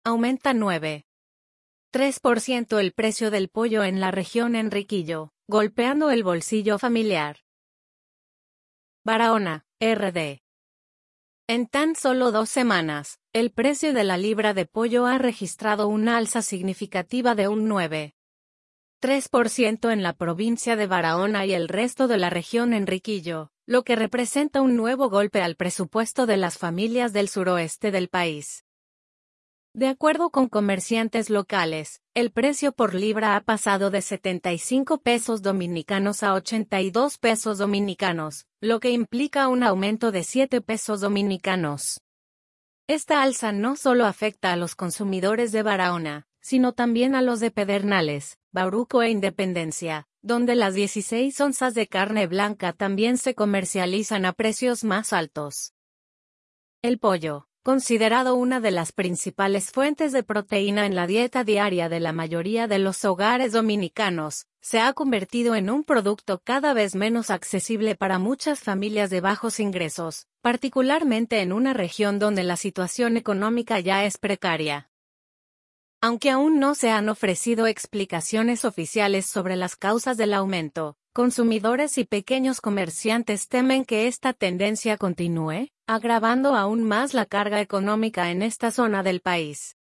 aumenta 9,3% el precio del pollo en la región Enriquillo, golpeando el bolsillo familiar. Barahona, RD. En tan solo 2 semanas, el precio de la libra de pollo ha registrado una alza significativa de un 9,3% en la provincia de Barahona y el resto de la región Enriquillo, lo que representa un nuevo golpe al presupuesto de las familias del suroeste del país. De acuerdo con comerciantes locales, el precio por libra ha pasado de 75 pesos dominicanos a 82 pesos dominicanos, lo que implica un aumento de 7 pesos dominicanos. Esta alza no solo afecta a los consumidores de Barahona, sino también a los de Pedernales, Bauruco e Independencia, donde las 16 onzas de carne blanca también se comercializan a precios más altos. El pollo, considerado una de las principales fuentes de proteína en la dieta diaria de la mayoría de los hogares dominicanos, se ha convertido en un producto cada vez menos accesible para muchas familias de bajos ingresos, particularmente en una región donde la situación económica ya es precaria. Aunque aún no se han ofrecido explicaciones oficiales sobre las causas del aumento, consumidores y pequeños comerciantes temen que esta tendencia continúe, agravando aún más la carga económica en esta zona del país.